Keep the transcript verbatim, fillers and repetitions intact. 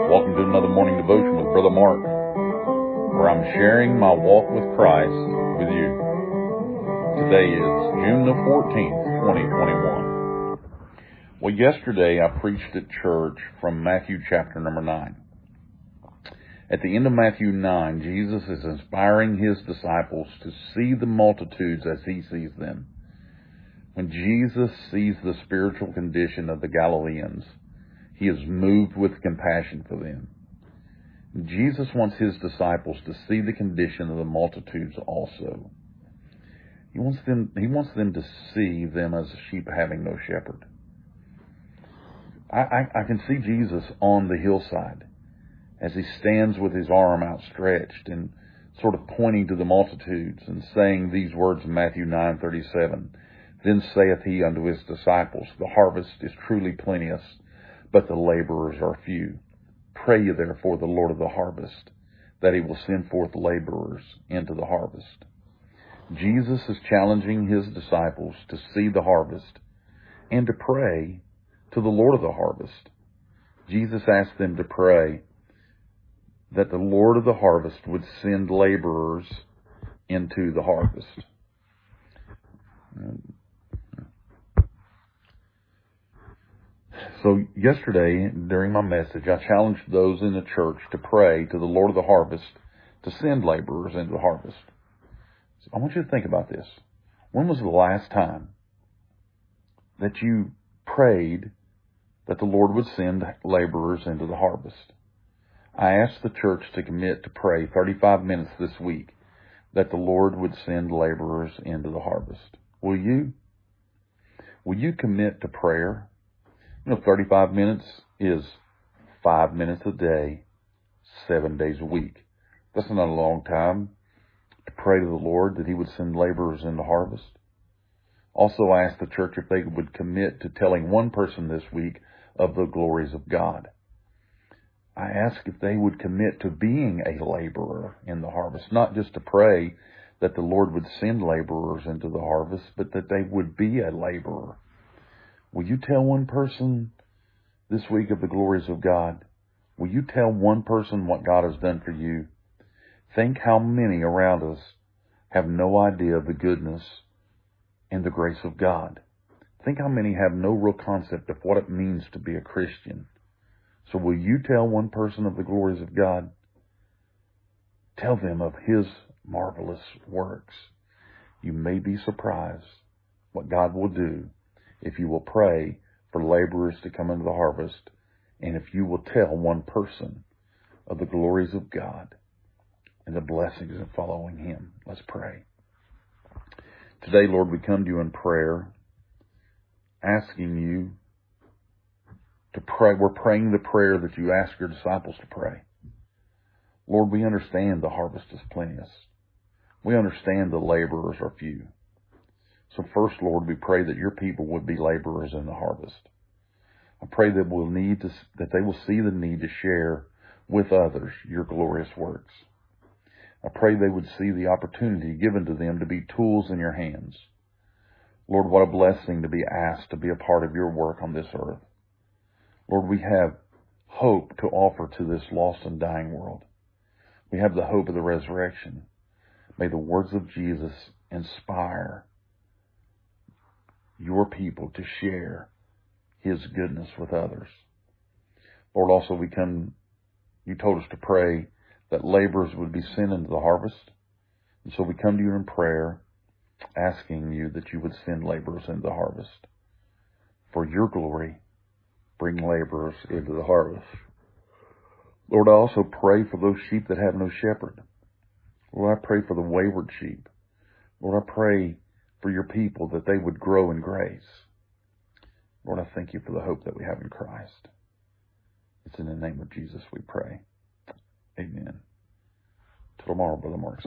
Welcome to another morning devotion with Brother Mark, where I'm sharing my walk with Christ with you. Today is June the fourteenth, twenty twenty-one. Well, yesterday I preached at church from Matthew chapter number nine. At the end of Matthew nine, Jesus is inspiring his disciples to see the multitudes as he sees them. When Jesus sees the spiritual condition of the Galileans, he is moved with compassion for them. Jesus wants his disciples to see the condition of the multitudes also. He wants them, he wants them to see them as sheep having no shepherd. I, I, I can see Jesus on the hillside as he stands with his arm outstretched and sort of pointing to the multitudes and saying these words in Matthew nine thirty-seven. Then saith he unto his disciples, the harvest is truly plenteous, but the laborers are few. Pray ye therefore the Lord of the harvest, that he will send forth laborers into the harvest. Jesus is challenging his disciples to see the harvest and to pray to the Lord of the harvest. Jesus asked them to pray that the Lord of the harvest would send laborers into the harvest. So yesterday, during my message, I challenged those in the church to pray to the Lord of the harvest to send laborers into the harvest. So I want you to think about this. When was the last time that you prayed that the Lord would send laborers into the harvest? I asked the church to commit to pray thirty-five minutes this week that the Lord would send laborers into the harvest. Will you? Will you commit to prayer? You know, thirty-five minutes is five minutes a day, seven days a week. That's not a long time to pray to the Lord that he would send laborers into harvest. Also, I asked the church if they would commit to telling one person this week of the glories of God. I asked if they would commit to being a laborer in the harvest, not just to pray that the Lord would send laborers into the harvest, but that they would be a laborer. Will you tell one person this week of the glories of God? Will you tell one person what God has done for you? Think how many around us have no idea of the goodness and the grace of God. Think how many have no real concept of what it means to be a Christian. So will you tell one person of the glories of God? Tell them of his marvelous works. You may be surprised what God will do if you will pray for laborers to come into the harvest, and if you will tell one person of the glories of God and the blessings of following him. Let's pray. Today, Lord, we come to you in prayer, asking you to pray. We're praying the prayer that you ask your disciples to pray. Lord, we understand the harvest is plenteous. We understand the laborers are few. So first, Lord, we pray that your people would be laborers in the harvest. I pray that we'll need to, that they will see the need to share with others your glorious works. I pray they would see the opportunity given to them to be tools in your hands. Lord, what a blessing to be asked to be a part of your work on this earth. Lord, we have hope to offer to this lost and dying world. We have the hope of the resurrection. May the words of Jesus inspire your people to share his goodness with others. Lord, also we come, you told us to pray that laborers would be sent into the harvest. And so we come to you in prayer, asking you that you would send laborers into the harvest. For your glory, bring laborers into the harvest. Lord, I also pray for those sheep that have no shepherd. Lord, I pray for the wayward sheep. Lord, I pray for your people that they would grow in grace. Lord, I thank you for the hope that we have in Christ. It's in the name of Jesus we pray. Amen. Till tomorrow, Brother Mark.